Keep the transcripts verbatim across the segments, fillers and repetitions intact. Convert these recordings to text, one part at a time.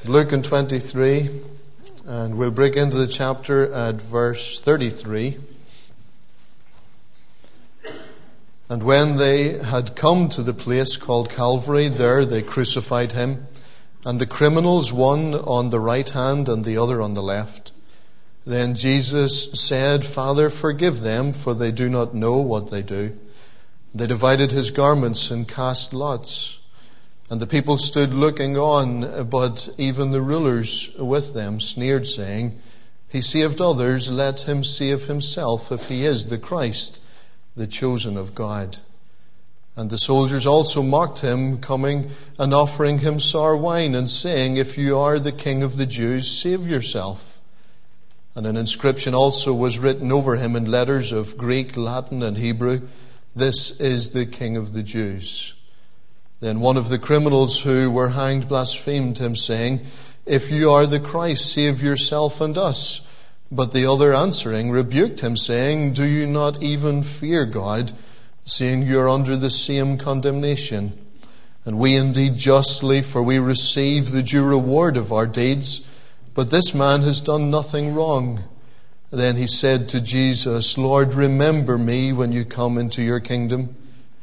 Luke in twenty-three, and we'll break into the chapter at verse thirty-three. And when they had come to the place called Calvary, there they crucified him, and the criminals, one on the right hand and the other on the left. Then Jesus said, Father, forgive them, for they do not know what they do. They divided his garments and cast lots. And the people stood looking on, but even the rulers with them sneered, saying, He saved others, let him save himself, if he is the Christ, the chosen of God. And the soldiers also mocked him, coming and offering him sour wine, and saying, If you are the King of the Jews, save yourself. And an inscription also was written over him in letters of Greek, Latin, and Hebrew, This is the King of the Jews. Then one of the criminals who were hanged blasphemed him, saying, If you are the Christ, save yourself and us. But the other answering rebuked him, saying, Do you not even fear God, seeing you are under the same condemnation? And we indeed justly, for we receive the due reward of our deeds. But this man has done nothing wrong. Then he said to Jesus, Lord, remember me when you come into your kingdom.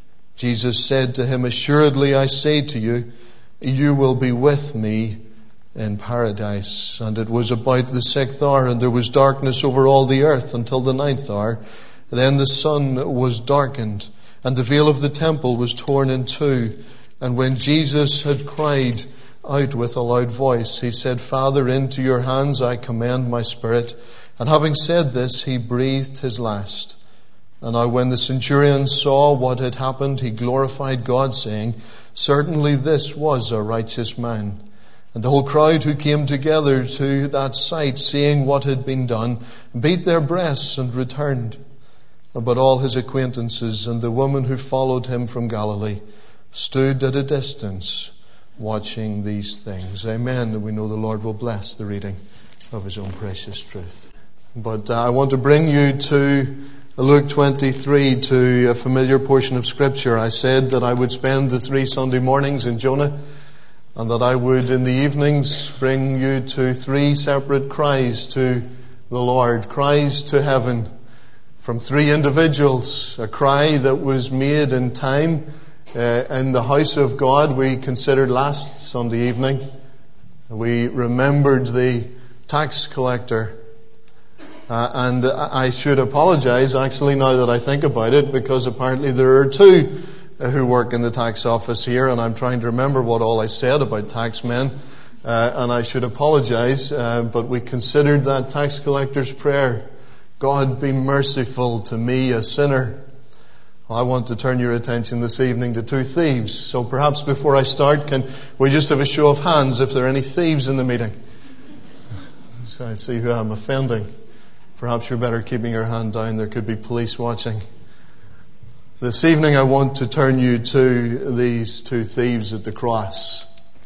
Jesus said to him, Assuredly I say to you, you will be with me in paradise. And it was about the sixth hour, and there was darkness over all the earth until the ninth hour. Then the sun was darkened, and the veil of the temple was torn in two. And when Jesus had cried out with a loud voice, he said, Father, into your hands I commend my spirit. And having said this, he breathed his last. And now when the centurion saw what had happened, he glorified God, saying, Certainly this was a righteous man. And the whole crowd who came together to that sight, seeing what had been done, beat their breasts and returned. But all his acquaintances and the woman who followed him from Galilee stood at a distance, watching these things. Amen. And we know the Lord will bless the reading of his own precious truth. But uh, I want to bring you to Luke twenty-three, to a familiar portion of Scripture. I said that I would spend the three Sunday mornings in Jonah, and that I would in the evenings bring you to three separate cries to the Lord, cries to heaven from three individuals. A cry that was made in time uh, in the house of God. We considered last Sunday evening. We remembered the tax collector. Uh, and I should apologize, actually, now that I think about it, because apparently there are two uh, who work in the tax office here, and I'm trying to remember what all I said about tax men, uh, and I should apologize, uh, but we considered that tax collector's prayer, God be merciful to me, a sinner. I want to turn your attention this evening to two thieves. So perhaps before I start, can we just have a show of hands if there are any thieves in the meeting? So I see who I'm offending. Perhaps you're better keeping your hand down. There could be police watching. This evening I want to turn you to these two thieves at the cross.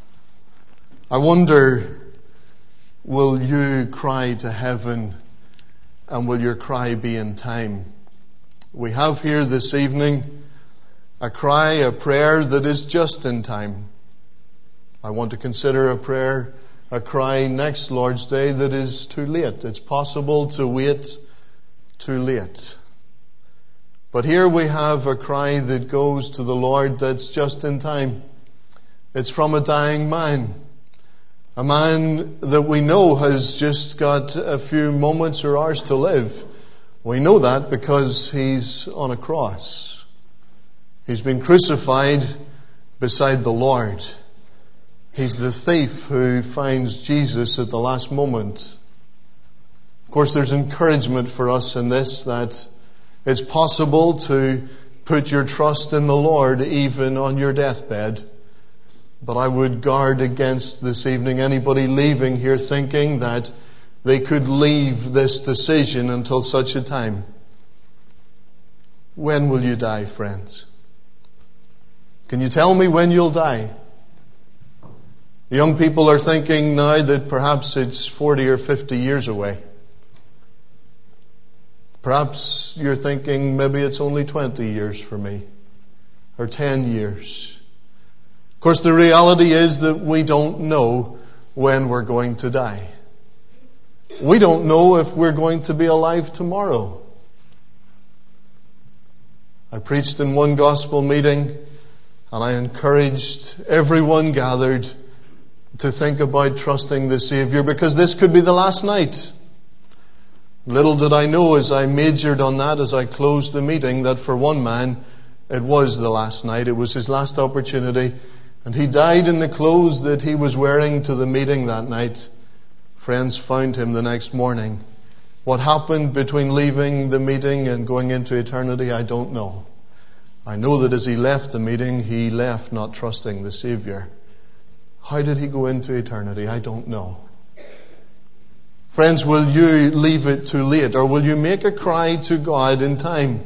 I wonder, will you cry to heaven, and will your cry be in time? We have here this evening a cry, a prayer that is just in time. I want to consider a prayer, a cry next Lord's Day that is too late. It's possible to wait too late. But here we have a cry that goes to the Lord that's just in time. It's from a dying man. A man that we know has just got a few moments or hours to live. We know that because he's on a cross. He's been crucified beside the Lord. He's the thief who finds Jesus at the last moment. Of course, there's encouragement for us in this, that it's possible to put your trust in the Lord even on your deathbed. But I would guard against this evening anybody leaving here thinking that they could leave this decision until such a time. When will you die, friends? Can you tell me when you'll die? The young people are thinking now that perhaps it's forty or fifty years away. Perhaps you're thinking maybe it's only twenty years for me, or ten years. Of course, the reality is that we don't know when we're going to die. We don't know if we're going to be alive tomorrow. I preached in one gospel meeting, and I encouraged everyone gathered to think about trusting the Savior, because this could be the last night. Little did I know as I majored on that, as I closed the meeting, that for one man it was the last night. It was his last opportunity. And he died in the clothes that he was wearing to the meeting that night. Friends found him the next morning. What happened between leaving the meeting and going into eternity, I don't know. I know that as he left the meeting, he left not trusting the Savior. How did he go into eternity? I don't know. Friends, will you leave it too late, or will you make a cry to God in time?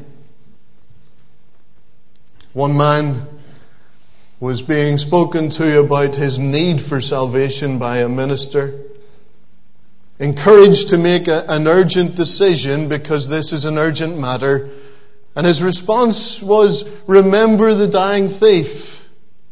One man was being spoken to about his need for salvation by a minister, encouraged to make a, an urgent decision because this is an urgent matter. And his response was, remember the dying thief.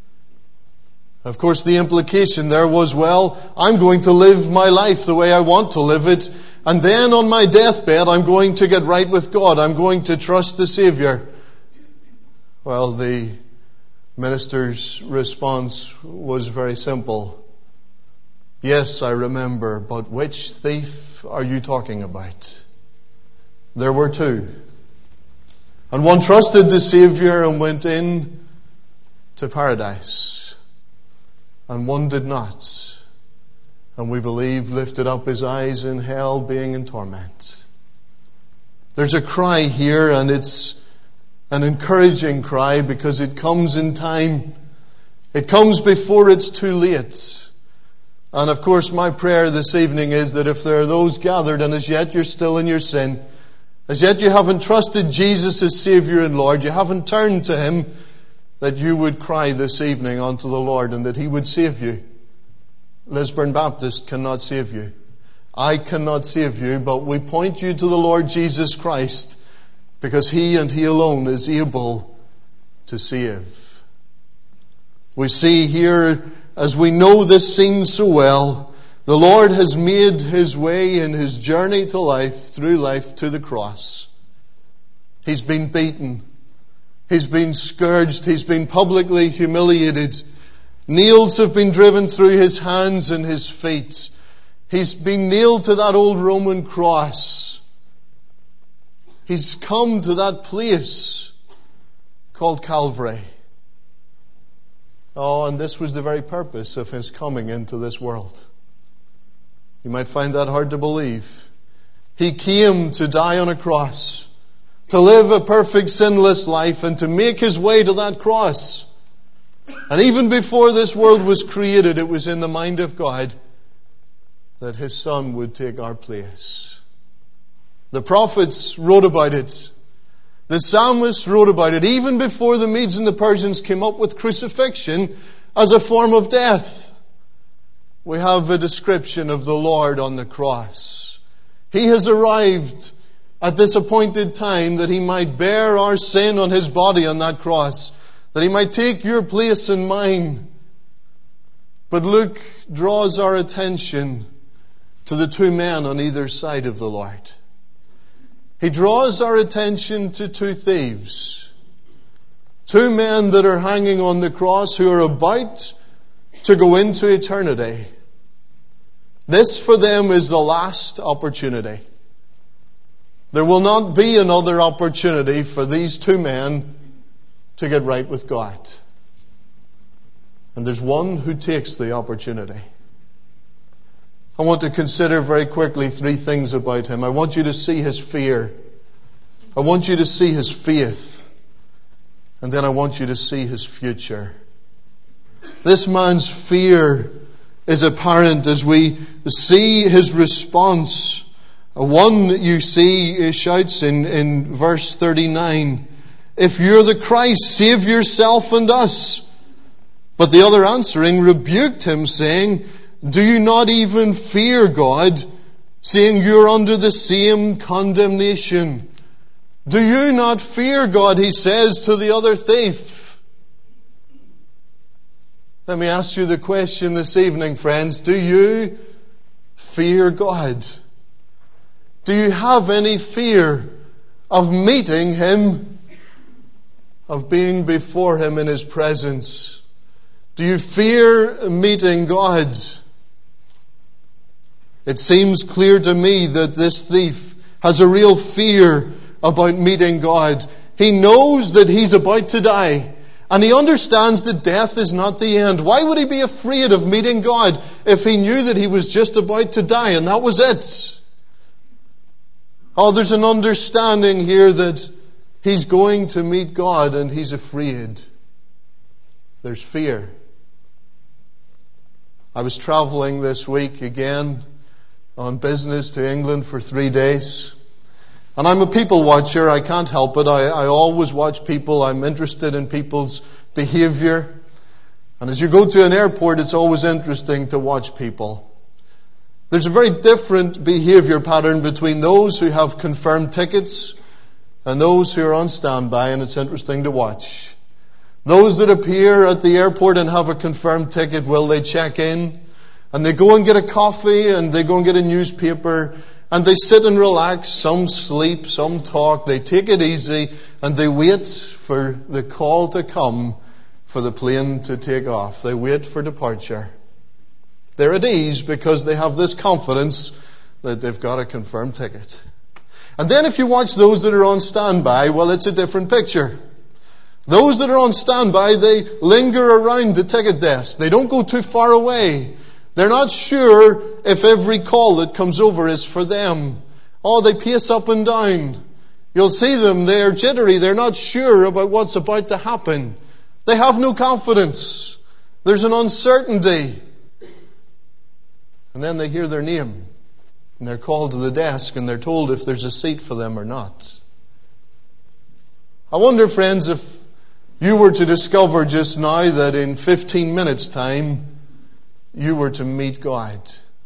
Of course, the implication there was, well, I'm going to live my life the way I want to live it, and then on my deathbed I'm going to get right with God. I'm going to trust the Savior. Well, the minister's response was very simple. Yes, I remember, but which thief are you talking about? There were two. And one trusted the Savior and went in to paradise. And one did not. And we believe lifted up his eyes in hell, being in torment. There's a cry here, and it's an encouraging cry because it comes in time. It comes before it's too late. And of course, my prayer this evening is that if there are those gathered and as yet you're still in your sin, as yet you haven't trusted Jesus as Savior and Lord, you haven't turned to Him, that you would cry this evening unto the Lord and that He would save you. Lisburn Baptist cannot save you. I cannot save you, but we point you to the Lord Jesus Christ, because He and He alone is able to save. We see here, as we know this scene so well, the Lord has made His way in His journey to life, through life, to the cross. He's been beaten. He's been scourged. He's been publicly humiliated. Nails have been driven through His hands and His feet. He's been nailed to that old Roman cross. He's come to that place called Calvary. Oh, and this was the very purpose of His coming into this world. You might find that hard to believe. He came to die on a cross, to live a perfect sinless life, and to make His way to that cross. And even before this world was created, it was in the mind of God that His Son would take our place. The prophets wrote about it. The psalmist wrote about it. Even before the Medes and the Persians came up with crucifixion as a form of death, we have a description of the Lord on the cross. He has arrived at this appointed time that He might bear our sin on His body on that cross, that He might take your place and mine. But Luke draws our attention to the two men on either side of the Lord. He draws our attention to two thieves. Two men that are hanging on the cross who are about to go into eternity. This for them is the last opportunity. There will not be another opportunity for these two men to get right with God. And there's one who takes the opportunity. I want to consider very quickly three things about him. I want you to see his fear. I want you to see his faith. And then I want you to see his future. This man's fear is apparent as we see his response. One you see shouts in, in verse thirty-nine, "If you're the Christ, save yourself and us." But the other answering rebuked him, saying, "Do you not even fear God, seeing you're under the same condemnation?" Do you not fear God, he says to the other thief. Let me ask you the question this evening, friends. Do you fear God? Do you have any fear of meeting Him, of being before Him in His presence? Do you fear meeting God? It seems clear to me that this thief has a real fear about meeting God. He knows that he's about to die, and he understands that death is not the end. Why would he be afraid of meeting God if he knew that he was just about to die and that was it? Oh, there's an understanding here that he's going to meet God and he's afraid. There's fear. I was traveling this week again on business to England for three days. And I'm a people watcher. I can't help it. I, I always watch people. I'm interested in people's behavior. And as you go to an airport, it's always interesting to watch people. There's a very different behavior pattern between those who have confirmed tickets and those who are on standby, and it's interesting to watch. Those that appear at the airport and have a confirmed ticket, well, they check in and they go and get a coffee and they go and get a newspaper and they sit and relax. Some sleep, some talk. They take it easy and they wait for the call to come for the plane to take off. They wait for departure. They're at ease because they have this confidence that they've got a confirmed ticket. And then if you watch those that are on standby, well, it's a different picture. Those that are on standby, they linger around the ticket desk. They don't go too far away. They're not sure if every call that comes over is for them. Oh, they pace up and down. You'll see them, they're jittery. They're not sure about what's about to happen. They have no confidence. There's an uncertainty. And then they hear their name. And they're called to the desk and they're told if there's a seat for them or not. I wonder, friends, if you were to discover just now that in fifteen minutes' time you were to meet God.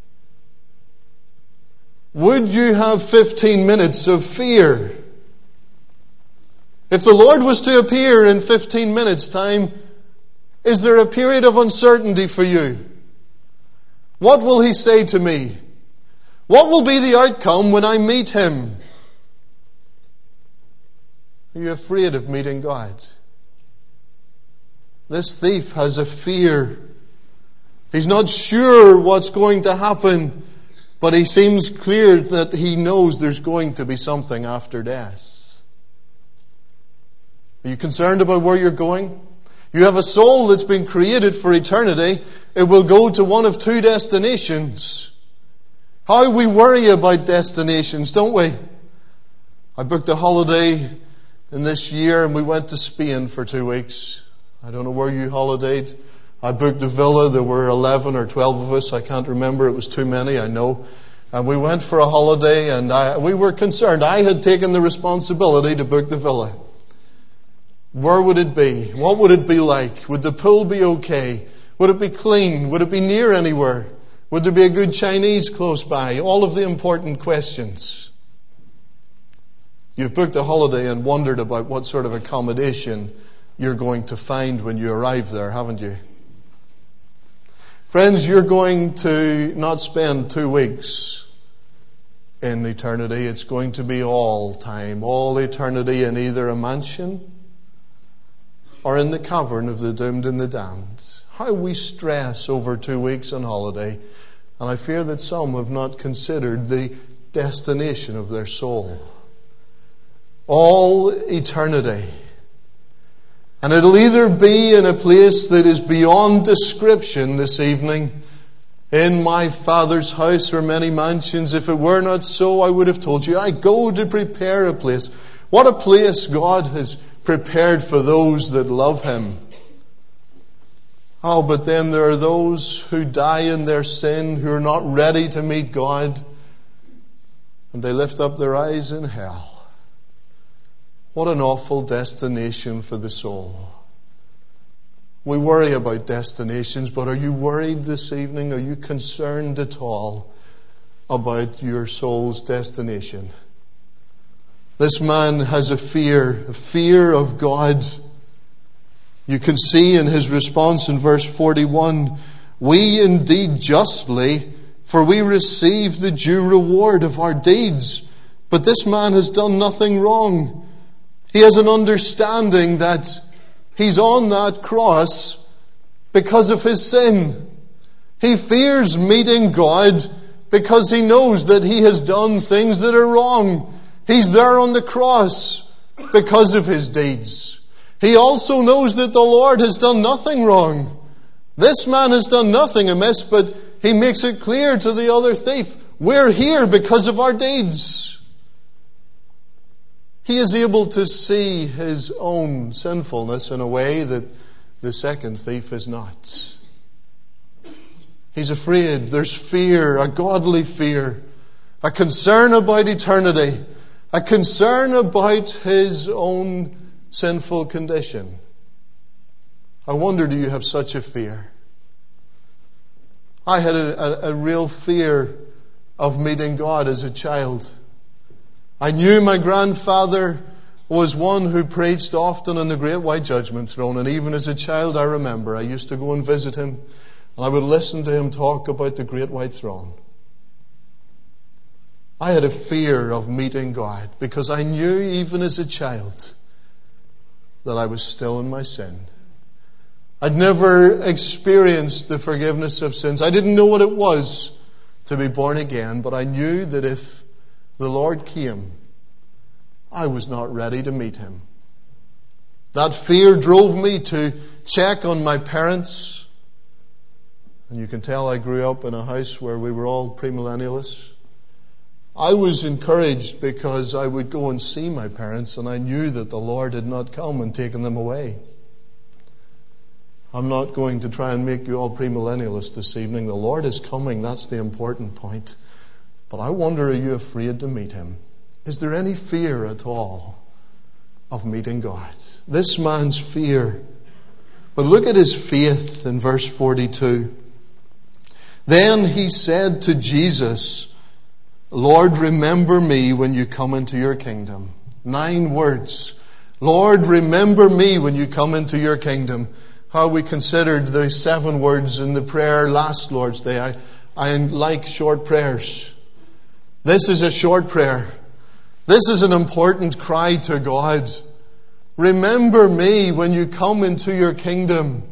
Would you have fifteen minutes of fear? If the Lord was to appear in fifteen minutes' time, is there a period of uncertainty for you? What will He say to me? What will be the outcome when I meet Him? Are you afraid of meeting God? This thief has a fear. He's not sure what's going to happen, but he seems clear that he knows there's going to be something after death. Are you concerned about where you're going? You have a soul that's been created for eternity. It will go to one of two destinations. How we worry about destinations, don't we? I booked a holiday in this year and we went to Spain for two weeks. I don't know where you holidayed. I booked a villa. There were eleven or twelve of us. I can't remember. It was too many, I know. And we went for a holiday and I, we were concerned. I had taken the responsibility to book the villa. Where would it be? What would it be like? Would the pool be okay? Would it be clean? Would it be near anywhere? Would there be a good Chinese close by? All of the important questions. You've booked a holiday and wondered about what sort of accommodation you're going to find when you arrive there, haven't you? Friends, you're going to not spend two weeks in eternity. It's going to be all time, all eternity in either a mansion or in the cavern of the doomed and the damned. How we stress over two weeks on holiday, and I fear that some have not considered the destination of their soul. All eternity. And it'll either be in a place that is beyond description this evening. In my Father's house are many mansions. If it were not so, I would have told you. I go to prepare a place. What a place God has prepared for those that love Him. Oh, but then there are those who die in their sin, who are not ready to meet God. And they lift up their eyes in hell. What an awful destination for the soul. We worry about destinations, but are you worried this evening? Are you concerned at all about your soul's destination? This man has a fear, a fear of God. You can see in his response in verse forty-one, we indeed justly, for we receive the due reward of our deeds. But this man has done nothing wrong. He has an understanding that he's on that cross because of his sin. He fears meeting God because he knows that he has done things that are wrong. He's there on the cross because of his deeds. He also knows that the Lord has done nothing wrong. This man has done nothing amiss, but he makes it clear to the other thief, we're here because of our deeds. He is able to see his own sinfulness in a way that the second thief is not. He's afraid. There's fear, a godly fear, a concern about eternity, a concern about his own sinful condition. I wonder, do you have such a fear? I had a, a, a real fear of meeting God as a child. I knew my grandfather was one who preached often on the great white judgment throne, and even as a child I remember I used to go and visit him, and I would listen to him talk about the great white throne. I had a fear of meeting God because I knew even as a child that I was still in my sin. I'd never experienced the forgiveness of sins. I didn't know what it was to be born again, but I knew that if the Lord came, I was not ready to meet him. That fear drove me to check on my parents. And you can tell I grew up in a house where we were all premillennialists. I was encouraged because I would go and see my parents and I knew that the Lord had not come and taken them away. I'm not going to try and make you all premillennialists this evening. The Lord is coming. That's the important point. But I wonder, are you afraid to meet him? Is there any fear at all of meeting God? This man's fear. But look at his faith in verse forty-two. Then he said to Jesus, Lord, remember me when you come into your kingdom. Nine words. Lord, remember me when you come into your kingdom. How we considered the seven words in the prayer last Lord's Day. I, I like short prayers. This is a short prayer. This is an important cry to God. Remember me when you come into your kingdom.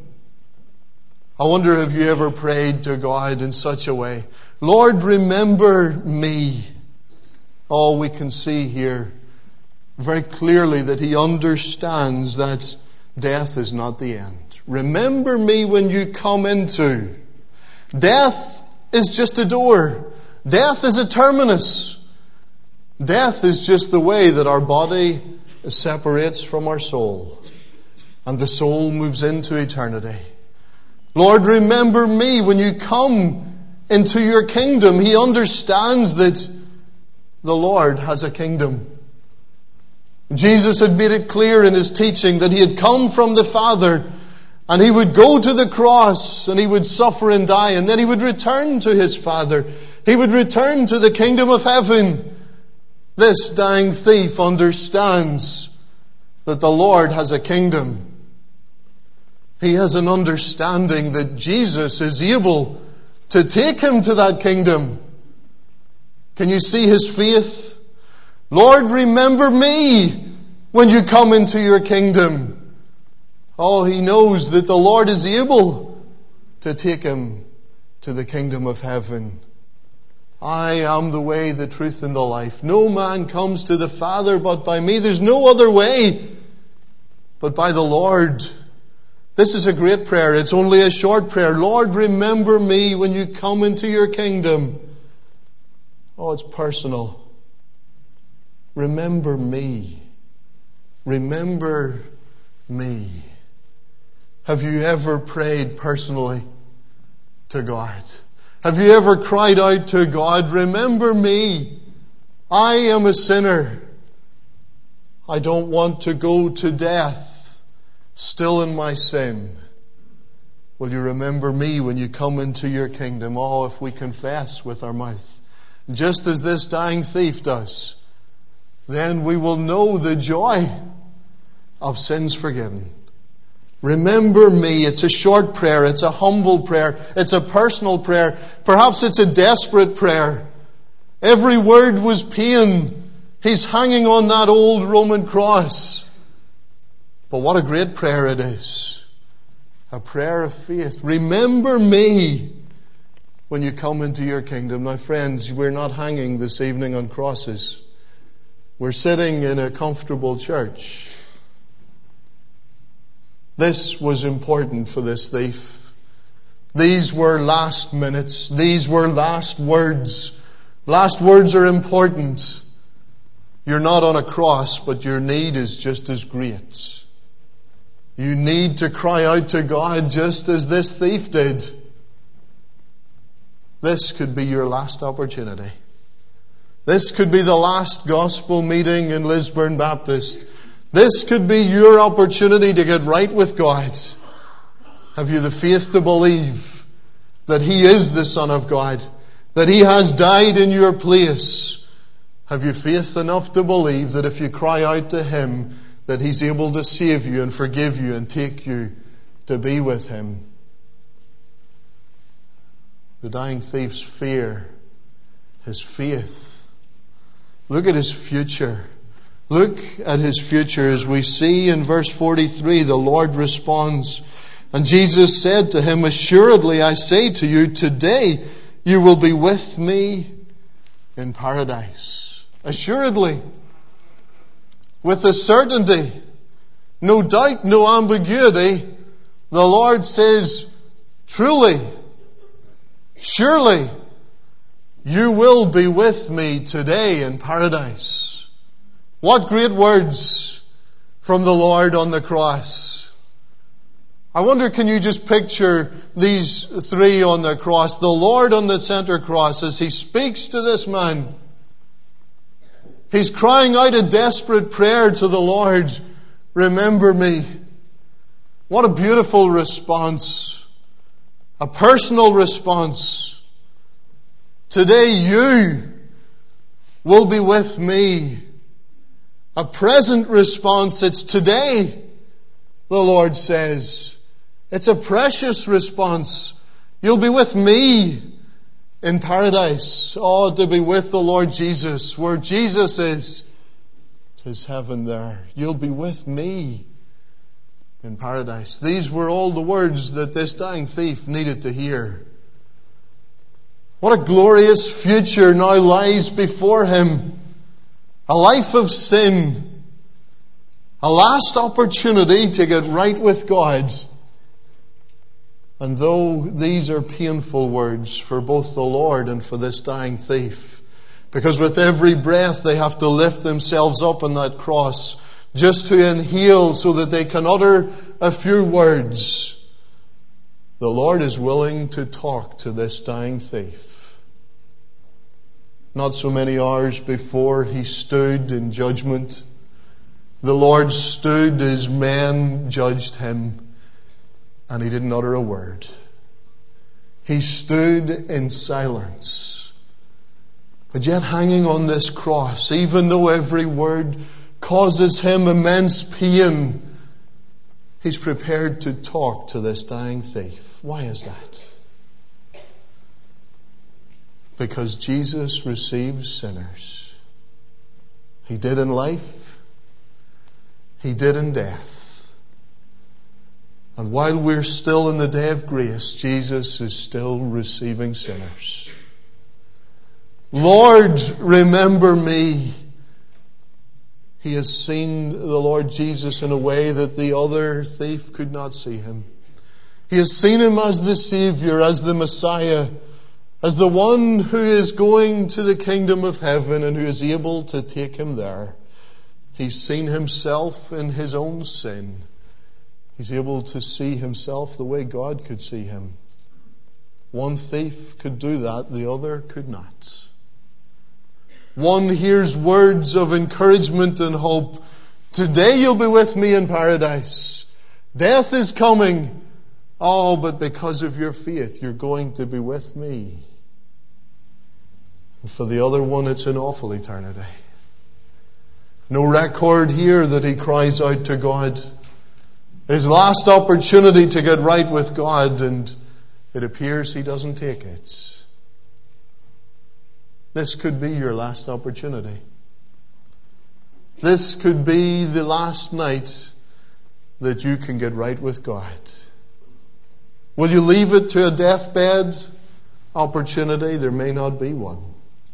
I wonder if you ever prayed to God in such a way. Lord, remember me. Oh, we can see here very clearly that he understands that death is not the end. Remember me when you come into. Death is just a door. Death is a terminus. Death is just the way that our body separates from our soul. And the soul moves into eternity. Lord, remember me when you come into your kingdom. He understands that the Lord has a kingdom. Jesus had made it clear in his teaching that he had come from the Father and he would go to the cross and he would suffer and die and then he would return to his Father. He would return to the kingdom of heaven. This dying thief understands that the Lord has a kingdom. He has an understanding that Jesus is able to take him to that kingdom. Can you see his faith? Lord, remember me when you come into your kingdom. Oh, he knows that the Lord is able to take him to the kingdom of heaven. I am the way, the truth, and the life. No man comes to the Father but by me. There's no other way but by the Lord. This is a great prayer. It's only a short prayer. Lord, remember me when you come into your kingdom. Oh, it's personal. Remember me. Remember me. Have you ever prayed personally to God? Have you ever cried out to God, remember me? I am a sinner. I don't want to go to death still in my sin. Will you remember me when you come into your kingdom? Oh, if we confess with our mouth, just as this dying thief does, then we will know the joy of sins forgiven. Remember me. It's a short prayer. It's a humble prayer. It's a personal prayer. Perhaps it's a desperate prayer. Every word was pain. He's hanging on that old Roman cross. But what a great prayer it is. A prayer of faith. Remember me when you come into your kingdom. Now friends, we're not hanging this evening on crosses. We're sitting in a comfortable church. This was important for this thief. These were last minutes. These were last words. Last words are important. You're not on a cross, but your need is just as great. You need to cry out to God just as this thief did. This could be your last opportunity. This could be the last gospel meeting in Lisburn Baptist. This could be your opportunity to get right with God. Have you the faith to believe that He is the Son of God? That He has died in your place? Have you faith enough to believe that if you cry out to Him, that He's able to save you and forgive you and take you to be with Him? The dying thief's fear, his faith. Look at his future. Look at his future. As we see in verse forty-three, the Lord responds, and Jesus said to him, assuredly I say to you, today you will be with me in paradise. Assuredly. With a certainty. No doubt, no ambiguity. The Lord says, truly, surely, you will be with me today in paradise. What great words from the Lord on the cross. I wonder, can you just picture these three on the cross? The Lord on the center cross as He speaks to this man. He's crying out a desperate prayer to the Lord. Remember me. What a beautiful response. A personal response. Today you will be with me. A present response. It's today, the Lord says. It's a precious response. You'll be with me in paradise. Oh, to be with the Lord Jesus. Where Jesus is, 'tis heaven there. You'll be with me in paradise. These were all the words that this dying thief needed to hear. What a glorious future now lies before him. A life of sin. A last opportunity to get right with God. And though these are painful words for both the Lord and for this dying thief, because with every breath they have to lift themselves up on that cross just to inhale so that they can utter a few words, the Lord is willing to talk to this dying thief. Not so many hours before He stood in judgment, the Lord stood as men judged Him. And He didn't utter a word. He stood in silence. But yet hanging on this cross, even though every word causes Him immense pain, He's prepared to talk to this dying thief. Why is that? Because Jesus receives sinners. He did in life. He did in death. And while we're still in the day of grace, Jesus is still receiving sinners. Lord, remember me. He has seen the Lord Jesus in a way that the other thief could not see Him. He has seen Him as the Savior, as the Messiah, as the one who is going to the kingdom of heaven and who is able to take him there. He's seen Himself in His own sin. He's able to see Himself the way God could see Him. One thief could do that, the other could not. One hears words of encouragement and hope. Today you'll be with me in paradise. Death is coming. Oh, but because of your faith, you're going to be with me. And for the other one, it's an awful eternity. No record here that he cries out to God. his last opportunity to get right with God, and it appears he doesn't take it. This could be your last opportunity. This could be the last night that you can get right with God. Will you leave it to a deathbed opportunity? There may not be one.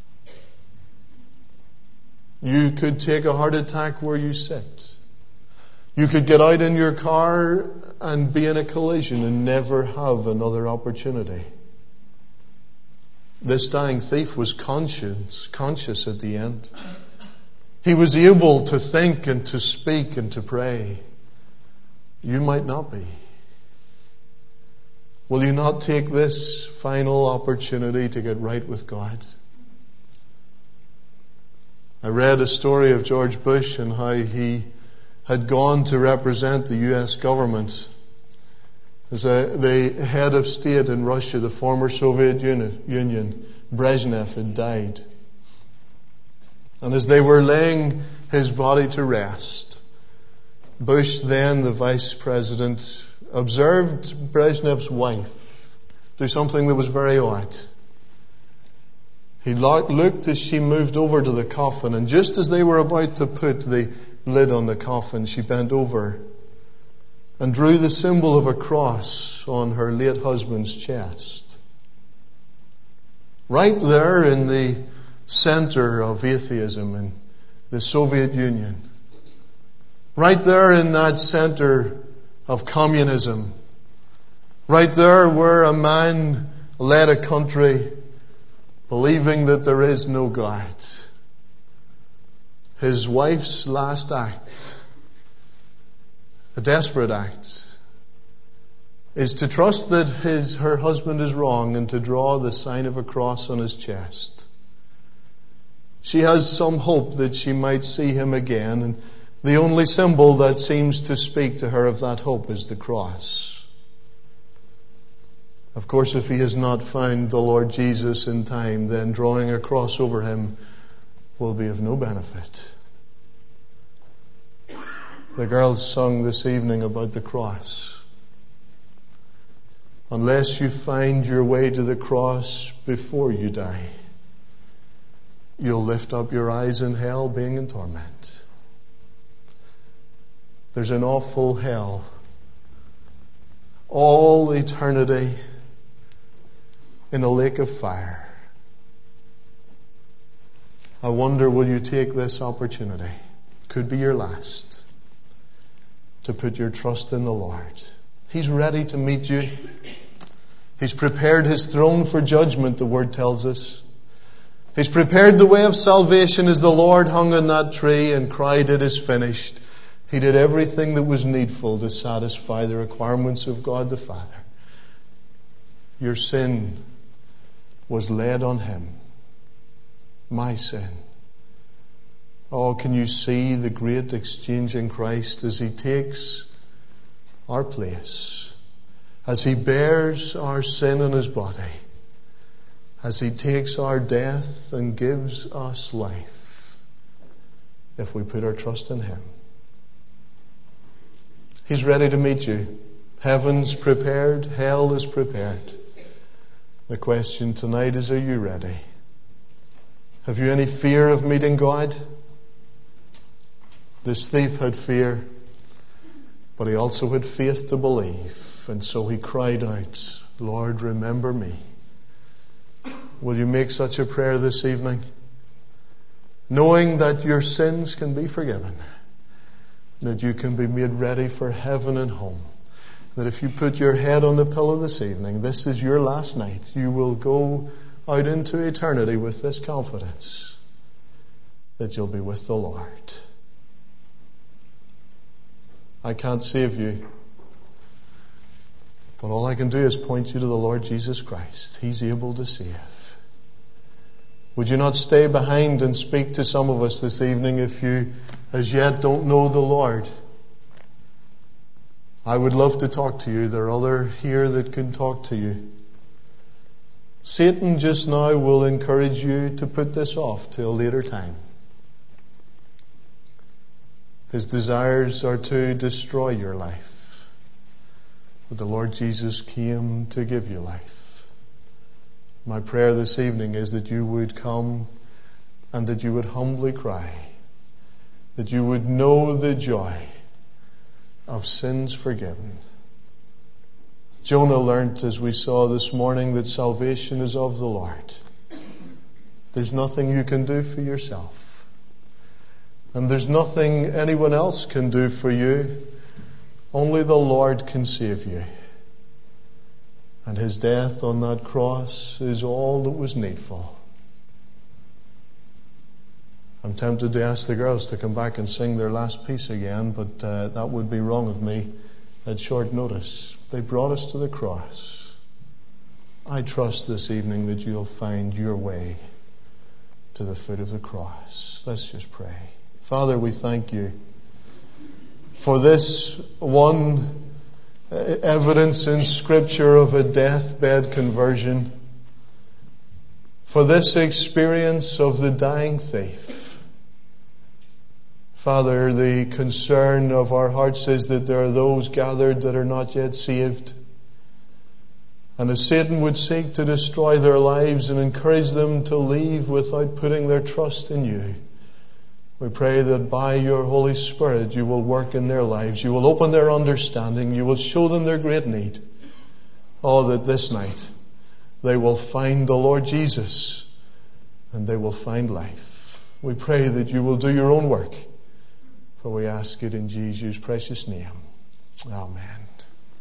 You could take a heart attack where you sit. You could get out in your car and be in a collision and never have another opportunity. This dying thief was conscious, conscious at the end. He was able to think and to speak and to pray. You might not be. Will you not take this final opportunity to get right with God? I read a story of George Bush and how he had gone to represent the U S government as a, the head of state in Russia, the former Soviet Union. Brezhnev had died. And as they were laying his body to rest, Bush, then the vice president, observed Brezhnev's wife do something that was very odd. He looked as she moved over to the coffin, and just as they were about to put the lid on the coffin, she bent over and drew the symbol of a cross on her late husband's chest. Right there in the center of atheism in the Soviet Union. Right there in that center of communism. Right there where a man led a country believing that there is no God. His wife's last act, a desperate act, is to trust that his, her husband is wrong and to draw the sign of a cross on his chest. She has some hope that she might see him again, and the only symbol that seems to speak to her of that hope is the cross. Of course, if he has not found the Lord Jesus in time, then drawing a cross over him will be of no benefit. The girls sung this evening about the cross. Unless you find your way to the cross before you die, you'll lift up your eyes in hell being in torment. There's an awful hell. All eternity in a lake of fire. I wonder, will you take this opportunity? Could be your last. To put your trust in the Lord. He's ready to meet you. He's prepared His throne for judgment, the Word tells us. He's prepared the way of salvation as the Lord hung on that tree and cried, "It is finished." He did everything that was needful to satisfy the requirements of God the Father. Your sin was laid on Him. My sin. Oh, can you see the great exchange in Christ as He takes our place, as He bears our sin in His body, as He takes our death and gives us life, if we put our trust in Him. He's ready to meet you. Heaven's prepared, hell is prepared. The question tonight is, are you ready? Have you any fear of meeting God? This thief had fear, but he also had faith to believe. And so he cried out, "Lord, remember me." Will you make such a prayer this evening? Knowing that your sins can be forgiven. That you can be made ready for heaven and home. That if you put your head on the pillow this evening, this is your last night. You will go out into eternity with this confidence that you'll be with the Lord. I can't save you, but all I can do is point you to the Lord Jesus Christ. He's able to save. Would you not stay behind and speak to some of us this evening if you as yet don't know the Lord? I would love to talk to you. There are others here that can talk to you. Satan just now will encourage you to put this off till a later time. His desires are to destroy your life. But the Lord Jesus came to give you life. My prayer this evening is that you would come and that you would humbly cry, that you would know the joy of sins forgiven. Jonah learnt, as we saw this morning, that salvation is of the Lord. There's nothing you can do for yourself. And there's nothing anyone else can do for you. Only the Lord can save you. And His death on that cross is all that was needful. I'm tempted to ask the girls to come back and sing their last piece again, but uh, that would be wrong of me at short notice. They brought us to the cross. I trust this evening that you'll find your way to the foot of the cross. Let's just pray. Father, we thank you for this one evidence in Scripture of a deathbed conversion, for this experience of the dying thief. Father, the concern of our hearts is that there are those gathered that are not yet saved. And as Satan would seek to destroy their lives and encourage them to leave without putting their trust in you, we pray that by your Holy Spirit you will work in their lives. You will open their understanding. You will show them their great need. Oh, that this night they will find the Lord Jesus and they will find life. We pray that you will do your own work. For we ask it in Jesus' precious name. Amen.